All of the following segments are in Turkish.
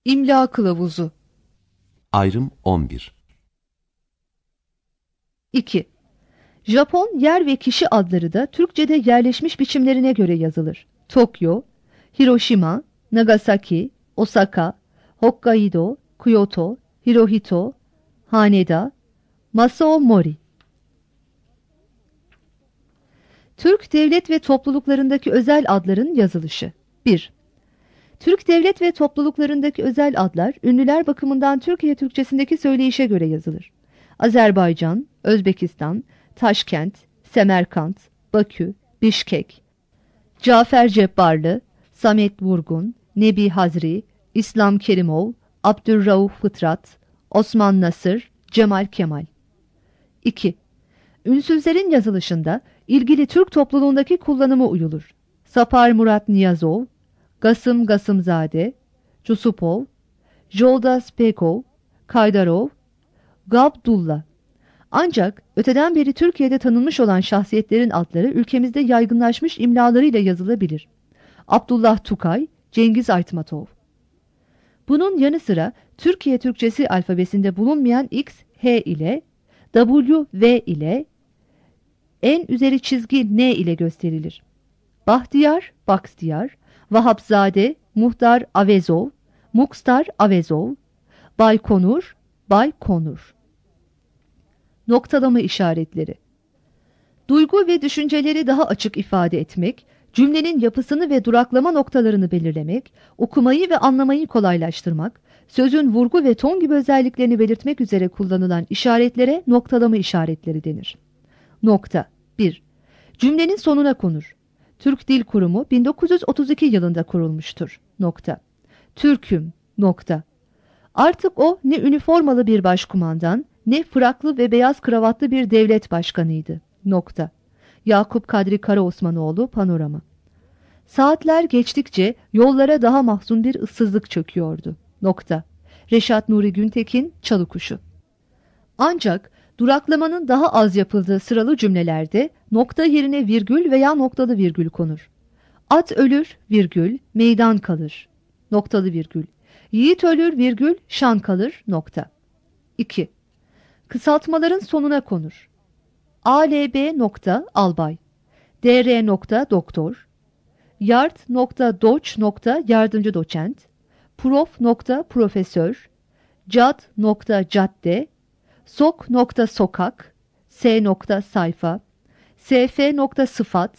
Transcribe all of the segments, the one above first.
İmla kılavuzu. Ayrım 11. 2. Japon yer ve kişi adları da Türkçe'de yerleşmiş biçimlerine göre yazılır. Tokyo, Hiroşima, Nagasaki, Osaka, Hokkaido, Kyoto, Hirohito, Haneda, Masao Mori. Türk devlet ve topluluklarındaki özel adların yazılışı. 1. Türk devlet ve topluluklarındaki özel adlar, ünlüler bakımından Türkiye Türkçesindeki söyleyişe göre yazılır. Azerbaycan, Özbekistan, Taşkent, Semerkant, Bakü, Bişkek, Cafer Cebbarlı, Samet Vurgun, Nebi Hazri, İslam Kerimov, Abdurrauf Fıtrat, Osman Nasır, Cemal Kemal. 2. Ünsüzlerin yazılışında ilgili Türk topluluğundaki kullanımı uyulur. Sapar Murat Niyazov, Gasım Gasımzade, Cusupov, Joldas Pekov, Kaydarov, Gabdullah. Ancak öteden beri Türkiye'de tanınmış olan şahsiyetlerin adları ülkemizde yaygınlaşmış imlalarıyla yazılabilir. Abdullah Tukay, Cengiz Aytmatov. Bunun yanı sıra Türkiye Türkçesi alfabesinde bulunmayan X, H ile, W, V ile, en üzeri çizgi N ile gösterilir. Bahtiyar, Bakstiyar, Vahapzade, Muhtar Avezov, Mukstar Avezov, Baykonur, Baykonur. Noktalama işaretleri. Duygu ve düşünceleri daha açık ifade etmek, cümlenin yapısını ve duraklama noktalarını belirlemek, okumayı ve anlamayı kolaylaştırmak, sözün vurgu ve ton gibi özelliklerini belirtmek üzere kullanılan işaretlere noktalama işaretleri denir. Nokta 1. Cümlenin sonuna konur. Türk Dil Kurumu 1932 yılında kurulmuştur. Nokta. Türk'üm. Nokta. Artık o ne üniformalı bir başkumandan, ne fraklı ve beyaz kravatlı bir devlet başkanıydı. Nokta. Yakup Kadri Karaosmanoğlu Panorama. Saatler geçtikçe yollara daha mahzun bir ıssızlık çöküyordu. Nokta. Reşat Nuri Güntekin, Çalıkuşu. Ancak duraklamanın daha az yapıldığı sıralı cümlelerde nokta yerine virgül veya noktalı virgül konur. At ölür, virgül, meydan kalır. Noktalı virgül. Yiğit ölür, virgül, şan kalır, nokta. 2. Kısaltmaların sonuna konur. ALB nokta albay, DR nokta doktor, yard nokta doç nokta yardımcı doçent, prof nokta profesör, cad nokta cadde, sok nokta sokak, s nokta sayfa, sf nokta sıfat,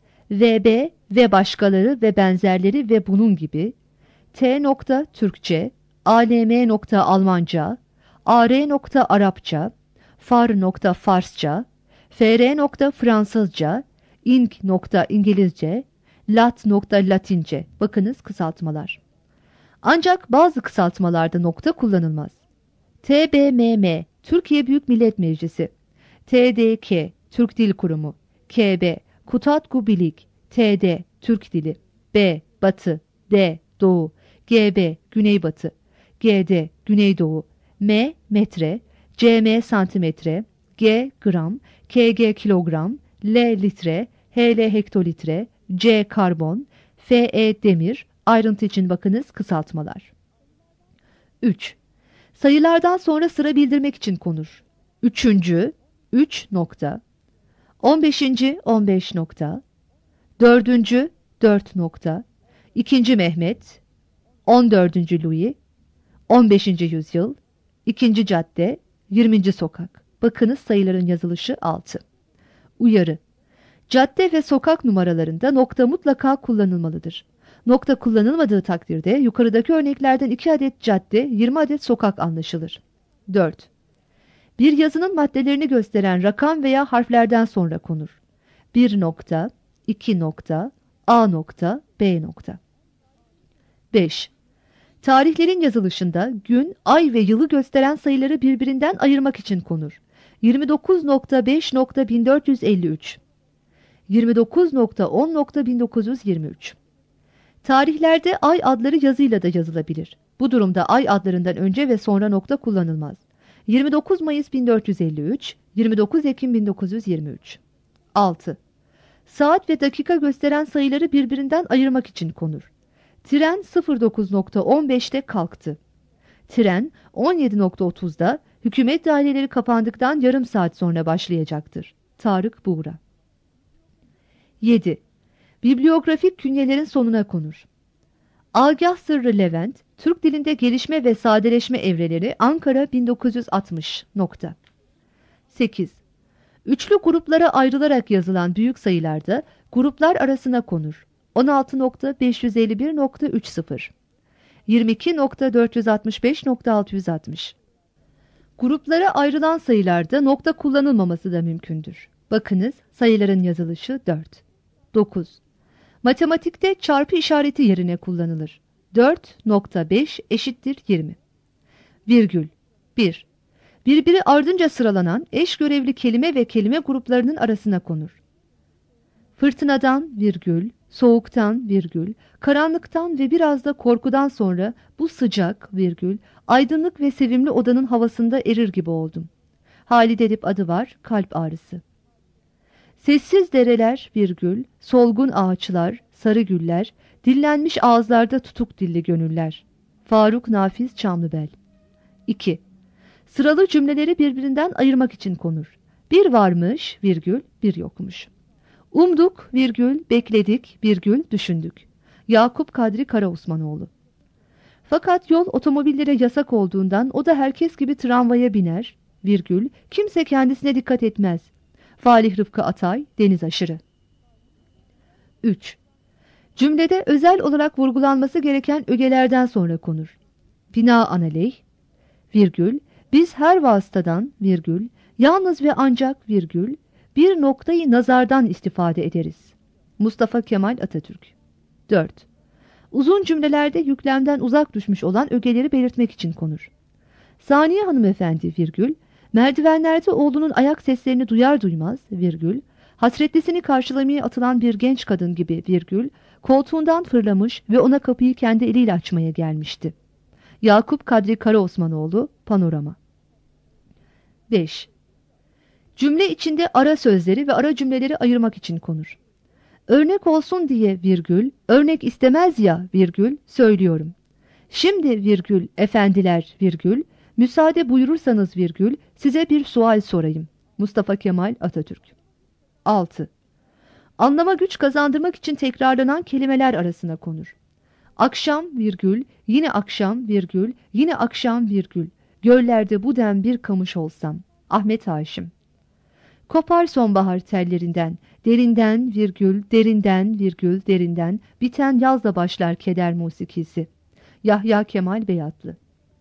vb ve başkaları ve benzerleri ve bunun gibi, t nokta Türkçe, alm nokta Almanca, ar nokta Arapça, far nokta Farsça, fr nokta Fransızca, ing nokta İngilizce, lat nokta Latince. Bakınız kısaltmalar. Ancak bazı kısaltmalarda nokta kullanılmaz. TBMM Türkiye Büyük Millet Meclisi, TDK Türk Dil Kurumu, KB Kutatku Bilik, TD Türk Dili, B Batı, D Doğu, GB Güneybatı, GD Güneydoğu, M metre, cm santimetre, G gram, kg kilogram, L litre, hl hektolitre, C karbon, Fe demir. Ayrıntı için bakınız kısaltmalar. 3. Sayılardan sonra sıra bildirmek için konur. Üçüncü, 3 nokta. 15. 15 nokta. Dördüncü, 4 nokta. İkinci Mehmet, 14. Louis, 15. yüzyıl, 2. cadde, 20. sokak. Bakınız sayıların yazılışı 6. Uyarı. Cadde ve sokak numaralarında nokta mutlaka kullanılmalıdır. Nokta kullanılmadığı takdirde yukarıdaki örneklerden 2 adet cadde, 20 adet sokak anlaşılır. 4. Bir yazının maddelerini gösteren rakam veya harflerden sonra konur. 1 nokta, 2 nokta, A nokta, B nokta. 5. Tarihlerin yazılışında gün, ay ve yılı gösteren sayıları birbirinden ayırmak için konur. 29.5.1453, 29.10.1923. Tarihlerde ay adları yazıyla da yazılabilir. Bu durumda ay adlarından önce ve sonra nokta kullanılmaz. 29 Mayıs 1453, 29 Ekim 1923. 6. Saat ve dakika gösteren sayıları birbirinden ayırmak için konur. Tren 09.15'te kalktı. Tren 17.30'da hükümet daireleri kapandıktan yarım saat sonra başlayacaktır. Tarık Buğra. 7. Bibliografik künyelerin sonuna konur. Agah Sırrı Levent, Türk dilinde gelişme ve sadeleşme evreleri, Ankara 1960. 8. Üçlü gruplara ayrılarak yazılan büyük sayılarda gruplar arasına konur. 16.551.30 22.465.660. Gruplara ayrılan sayılarda nokta kullanılmaması da mümkündür. Bakınız sayıların yazılışı 4. 9. Matematikte çarpı işareti yerine kullanılır. 4.5 eşittir 20. Virgül 1. Birbiri ardınca sıralanan eş görevli kelime ve kelime gruplarının arasına konur. Fırtınadan virgül, soğuktan virgül, karanlıktan ve biraz da korkudan sonra bu sıcak virgül, aydınlık ve sevimli odanın havasında erir gibi oldum. Halide Edip adı var, kalp ağrısı. Sessiz dereler virgül, solgun ağaçlar, sarı güller, dillenmiş ağızlarda tutuk dilli gönüller. Faruk Nafiz Çamlıbel. 2. Sıralı cümleleri birbirinden ayırmak için konur. Bir varmış virgül, bir yokmuş. Umduk virgül, bekledik virgül, düşündük. Yakup Kadri Karaosmanoğlu. Fakat yol otomobillere yasak olduğundan o da herkes gibi tramvaya biner virgül, kimse kendisine dikkat etmez. Falih Rıfkı Atay, Deniz Aşırı. 3. Cümlede özel olarak vurgulanması gereken ögelerden sonra konur. Binaenaleyh, virgül, biz her vasıtadan, virgül, yalnız ve ancak, virgül, bir noktayı nazardan istifade ederiz. Mustafa Kemal Atatürk. 4. Uzun cümlelerde yüklemden uzak düşmüş olan ögeleri belirtmek için konur. Saniye hanımefendi, virgül, merdivenlerde oğlunun ayak seslerini duyar duymaz, virgül, hasretlisini karşılamaya atılan bir genç kadın gibi, virgül, koltuğundan fırlamış ve ona kapıyı kendi eliyle açmaya gelmişti. Yakup Kadri Karaosmanoğlu, Panorama. 5. Cümle içinde ara sözleri ve ara cümleleri ayırmak için konur. Örnek olsun diye virgül, örnek istemez ya virgül, söylüyorum. Şimdi virgül, efendiler virgül, müsaade buyurursanız virgül, size bir sual sorayım. Mustafa Kemal Atatürk. 6. Anlama güç kazandırmak için tekrarlanan kelimeler arasına konur. Akşam virgül, yine akşam virgül, yine akşam virgül, göllerde bu dem bir kamış olsam. Ahmet Haşim. Kopar sonbahar tellerinden, derinden virgül, derinden virgül, derinden, biten yazla başlar keder musikisi. Yahya Kemal Beyatlı.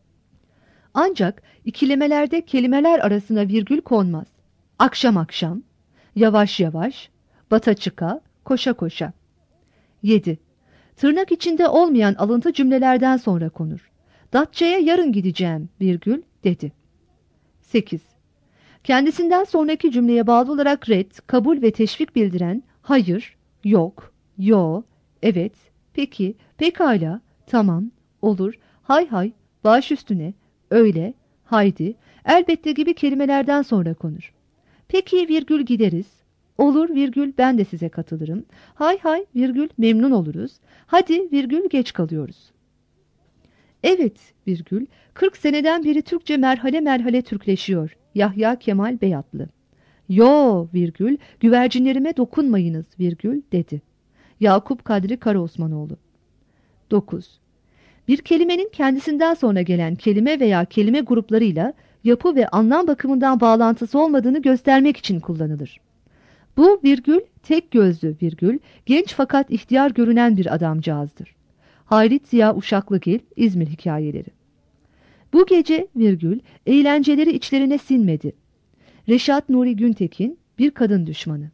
Ancak ikilemelerde kelimeler arasına virgül konmaz. Akşam akşam, yavaş yavaş, bata çıka, koşa koşa. 7. Tırnak içinde olmayan alıntı cümlelerden sonra konur. Datça'ya yarın gideceğim, virgül, dedi. 8. Kendisinden sonraki cümleye bağlı olarak red, kabul ve teşvik bildiren hayır, yok, yo, evet, peki, pekala, tamam, olur, hay hay, baş üstüne, öyle, haydi, elbette gibi kelimelerden sonra konur. Peki virgül gideriz, olur virgül ben de size katılırım, hay hay virgül memnun oluruz, hadi virgül geç kalıyoruz. Evet virgül 40 seneden beri Türkçe merhale merhale Türkleşiyor. Yahya Kemal Beyatlı. Yo virgül güvercinlerime dokunmayınız virgül dedi. Yakup Kadri Karaosmanoğlu. 9. Bir kelimenin kendisinden sonra gelen kelime veya kelime gruplarıyla yapı ve anlam bakımından bağlantısı olmadığını göstermek için kullanılır. Bu virgül tek gözlü virgül genç fakat ihtiyar görünen bir adamcağızdır. Hayrit Ziya Uşaklıgil, İzmir Hikayeleri. Bu gece virgül eğlenceleri içlerine sinmedi. Reşat Nuri Güntekin, bir kadın düşmanı.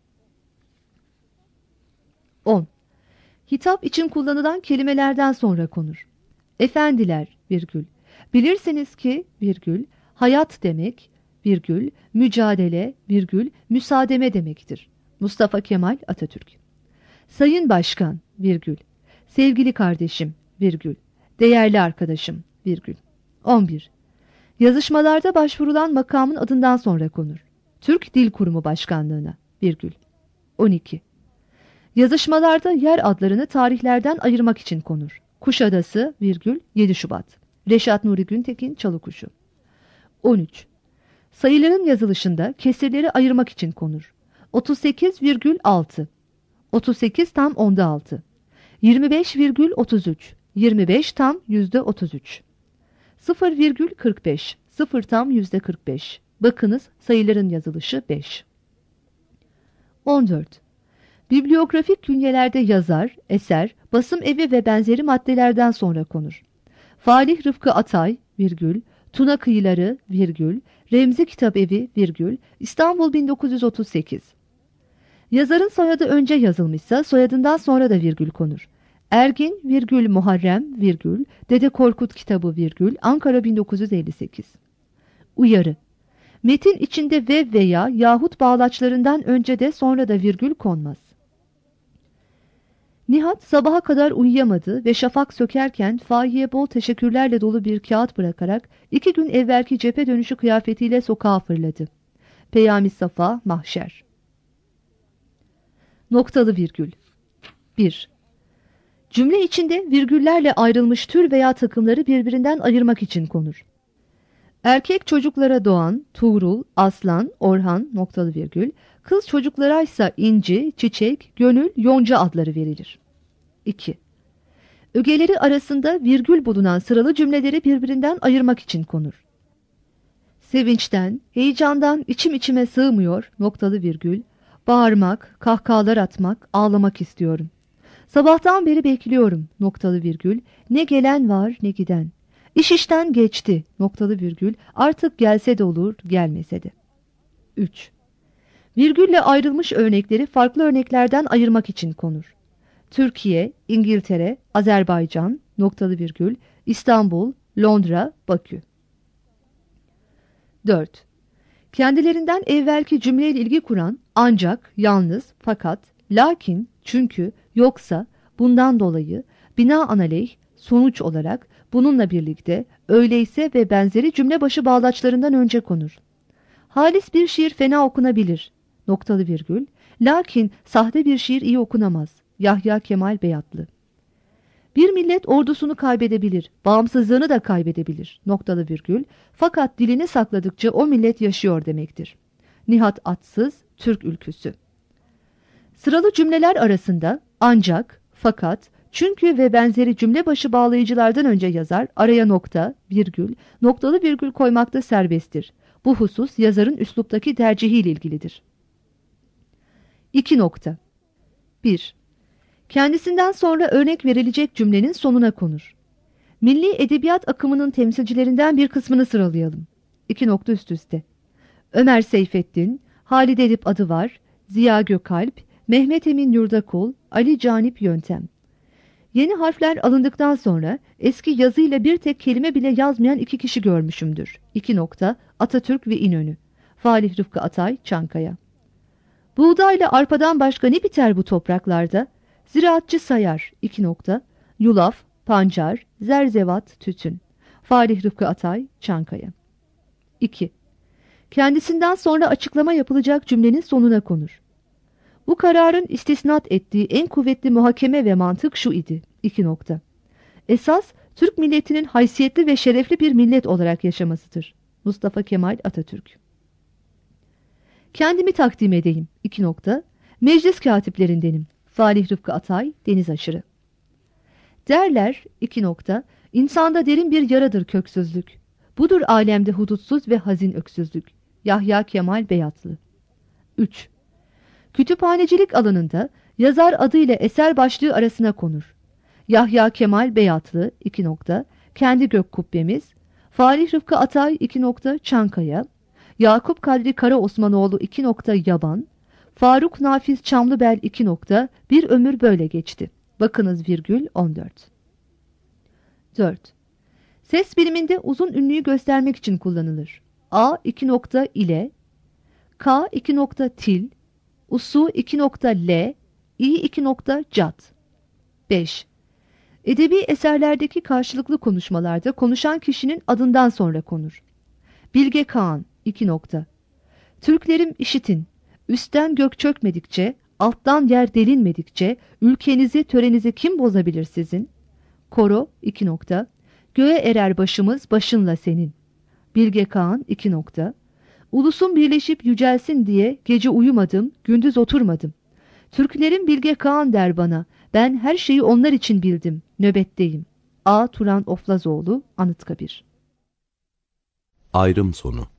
10. Hitap için kullanılan kelimelerden sonra konur. Efendiler virgül bilirsiniz ki virgül hayat demek virgül mücadele virgül müsaademe demektir. Mustafa Kemal Atatürk. Sayın Başkan virgül sevgili kardeşim virgül değerli arkadaşım virgül. 11. Yazışmalarda başvurulan makamın adından sonra konur. Türk Dil Kurumu Başkanlığına virgül. 12. Yazışmalarda yer adlarını tarihlerden ayırmak için konur. Kuşadası, 7 Şubat. Reşat Nuri Güntekin, Çalıkuşu. 13. Sayıların yazılışında kesirleri ayırmak için konur. 38,6. 38 tam onda 6. 25,33. 25 tam %33. 0,45. 0 tam %45. Bakınız sayıların yazılışı 5. 14. Bibliografik künyelerde yazar, eser, basım evi ve benzeri maddelerden sonra konur. Falih Rıfkı Atay, Tuna Kıyıları, Remzi Kitabevi, İstanbul 1938. Yazarın soyadı önce yazılmışsa soyadından sonra da virgül konur. Ergin, Muharrem, Dede Korkut kitabı, Ankara 1958. Uyarı. Metin içinde ve veya yahut bağlaçlarından önce de sonra da virgül konmaz. Nihat sabaha kadar uyuyamadı ve şafak sökerken Fahiye bol teşekkürlerle dolu bir kağıt bırakarak 2 gün evvelki cephe dönüşü kıyafetiyle sokağa fırladı. Peyami Safa, Mahşer. Noktalı virgül. 1. Cümle içinde virgüllerle ayrılmış tür veya takımları birbirinden ayırmak için konur. Erkek çocuklara Doğan, Tuğrul, Aslan, Orhan, noktalı virgül, kız çocuklara ise İnci, Çiçek, Gönül, Yonca adları verilir. 2. Ögeleri arasında virgül bulunan sıralı cümleleri birbirinden ayırmak için konur. Sevinçten, heyecandan içim içime sığmıyor, noktalı virgül, bağırmak, kahkahalar atmak, ağlamak istiyorum. Sabahtan beri bekliyorum, noktalı virgül, ne gelen var ne giden. İş işten geçti, noktalı virgül, artık gelse de olur, gelmese de. 3. Virgülle ayrılmış örnekleri farklı örneklerden ayırmak için konur. Türkiye, İngiltere, Azerbaycan, noktalı virgül, İstanbul, Londra, Bakü. 4. Kendilerinden evvelki cümleyle ilgi kuran ancak, yalnız, fakat, lakin, çünkü, yoksa, bundan dolayı, binaenaleyh, sonuç olarak, bununla birlikte, öyleyse ve benzeri cümle başı bağlaçlarından önce konur. Halis bir şiir fena okunabilir, noktalı virgül, lakin sahte bir şiir iyi okunamaz. Yahya Kemal Beyatlı. Bir millet ordusunu kaybedebilir, bağımsızlığını da kaybedebilir, noktalı virgül, fakat dilini sakladıkça o millet yaşıyor demektir. Nihat Atsız, Türk Ülküsü. Sıralı cümleler arasında ancak, fakat, çünkü ve benzeri cümle başı bağlayıcılardan önce yazar, araya nokta, virgül, noktalı virgül koymakta serbesttir. Bu husus yazarın üsluptaki tercihiyle ilgilidir. 2 nokta. 1. Kendisinden sonra örnek verilecek cümlenin sonuna konur. Milli edebiyat akımının temsilcilerinden bir kısmını sıralayalım. 2 nokta üst üste. Ömer Seyfettin, Halide Edip Adıvar, Ziya Gökalp, Mehmet Emin Yurdakul, Ali Canip Yöntem. Yeni harfler alındıktan sonra eski yazıyla bir tek kelime bile yazmayan 2 kişi görmüşümdür. 2 nokta, Atatürk ve İnönü. Falih Rıfkı Atay, Çankaya. Buğdayla arpadan başka ne biter bu topraklarda? Ziraatçı sayar, 2 nokta, yulaf, pancar, zerzevat, tütün. Falih Rıfkı Atay, Çankaya. 2. Kendisinden sonra açıklama yapılacak cümlenin sonuna konur. Bu kararın istisnat ettiği en kuvvetli muhakeme ve mantık şu idi, 2 nokta. Esas, Türk milletinin haysiyetli ve şerefli bir millet olarak yaşamasıdır. Mustafa Kemal Atatürk. Kendimi takdim edeyim, 2 nokta. Meclis katiplerindenim. Falih Rıfkı Atay, Deniz Aşırı. Derler, 2 nokta, insanda derin bir yaradır köksüzlük. Budur alemde hudutsuz ve hazin öksüzlük. Yahya Kemal Beyatlı. 3. Kütüphanecilik alanında yazar adıyla eser başlığı arasına konur. Yahya Kemal Beyatlı, 2 nokta, Kendi Gök Kubbemiz, Falih Rıfkı Atay, 2 nokta, Çankaya, Yakup Kadri Karaosmanoğlu, 2 nokta, Yaban, Faruk Nafiz Çamlıbel, 2 nokta, Bir ömür böyle geçti. Bakınız virgül 14. 4. Ses biliminde uzun ünlüyü göstermek için kullanılır. A 2 nokta ile, K 2 nokta til, Usu 2 nokta l, İ 2 nokta cat. 5. Edebi eserlerdeki karşılıklı konuşmalarda konuşan kişinin adından sonra konur. Bilge Kağan 2 nokta. Türklerim işitin, üstten gök çökmedikçe Alttan yer delinmedikçe ülkenizi, törenizi kim bozabilir sizin? Koro 2 nokta. Göğe erer başımız başınla senin. Bilge Kağan 2 nokta. Ulusum birleşip yücelsin diye gece uyumadım, gündüz oturmadım. Türklerin Bilge Kağan der bana, ben her şeyi onlar için bildim, nöbetteyim. A. Turan Oflazoğlu, Anıtkabir. Ayrım sonu.